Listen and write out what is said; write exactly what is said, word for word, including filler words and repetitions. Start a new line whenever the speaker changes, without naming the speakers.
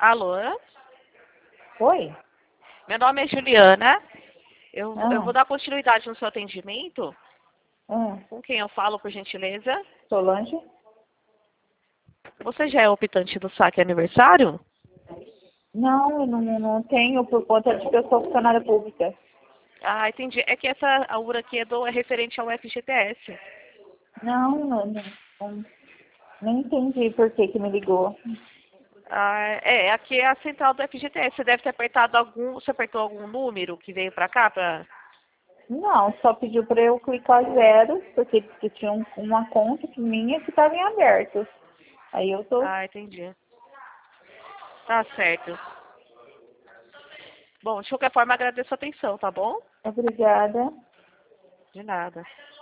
Alô?
Oi?
Meu nome é Juliana. Eu,
Ah.
eu vou dar continuidade no seu atendimento.
Ah,
Com quem eu falo, por gentileza?
Solange?
Você já é optante do saque aniversário?
Não, eu não, não tenho por conta de que eu sou funcionária pública.
Ah, entendi. É que essa aura aqui é, do, é referente ao F G T S.
Não, não, não, não, não entendi por que que me ligou.
Ah, é, aqui é a central do F G T S. Você deve ter apertado algum. Você apertou algum número que veio pra cá? Pra...
Não, só pediu para eu clicar zero, porque disse que tinha um- uma conta que minha que estava em aberto. Aí eu tô...
Ah, entendi. Tá certo. Bom, de qualquer forma, agradeço a atenção, tá bom?
Obrigada.
De nada.